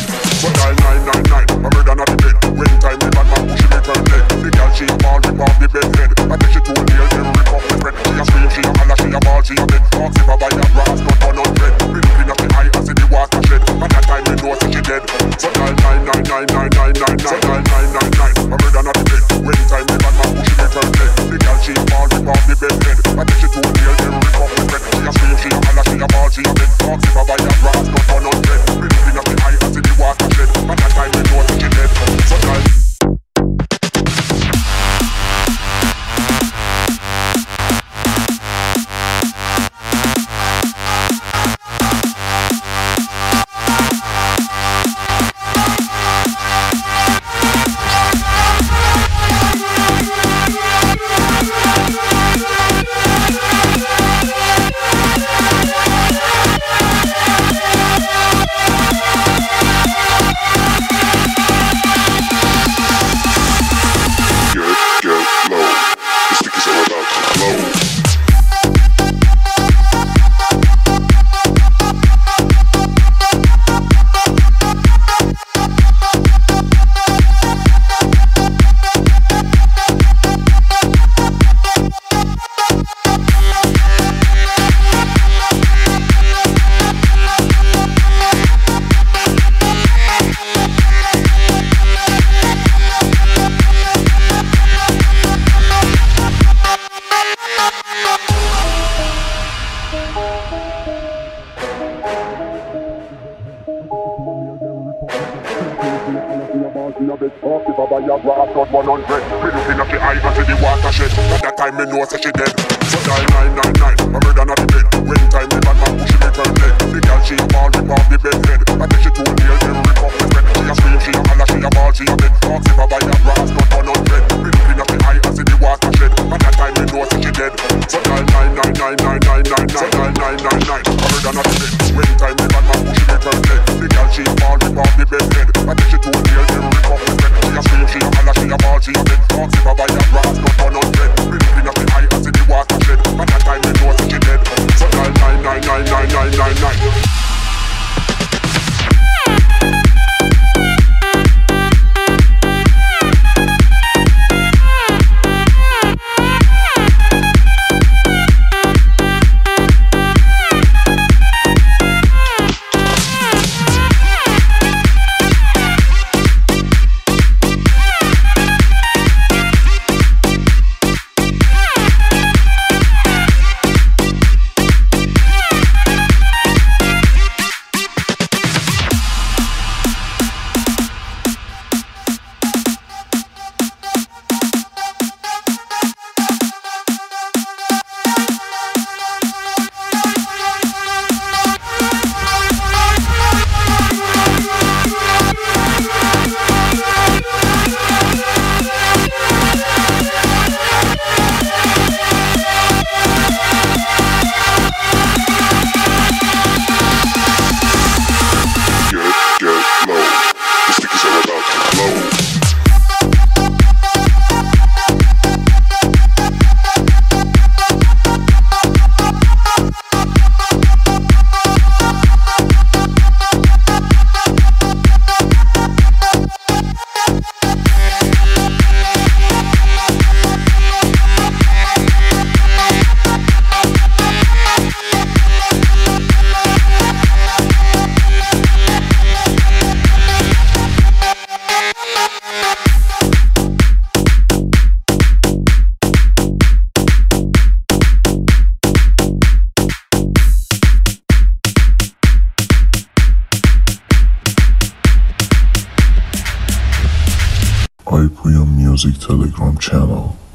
So dial 999, a murder not the bed. When time the bad man push it her leg. The girl she a ball rip off the bed head. I think she told me her them rip off the bread. She a scream, she a holler, she a ball, she a beg. Fox if a buy a grass, not 100. Me looking at the eye and see the water shed. At that time me know that she dead. So dial 9999999. So dial 999, a murder not the bed. When time the bad man push it her leg. The girl she a ball rip off the bed head. I think she told me her them rip off the bread. She a scream, she a holler, she a ball, she a beg. Fox if a buy a grass, not 100. Me looking at the eye and see the water shed. At that time me know that she dead. So dial at that time me know that she dead. So dial 999, a murder not the bed. When time the bad man push it her leg. The girl she a ball rip off the bed head. I think she told me her them rip off the bread. She a scream, she a holler, she a ball, she a beg. Fox if a buy a grass, not 100. Me looking at the eye and see the water shed. At that time me know that she dead. So dial 9999999. So dial 999, a murder not the bed. When time the bad man push it her leg. The girl she a ball rip off the bed head. I think she told me her them rip off the bread. She a scream, she a holler, she a ball, she a beg. Fox if a buy a grass, not 100. Me looking at the eye and see the water shed. At that time me know that she dead. So dial 9999999. Iprium Music Telegram channel.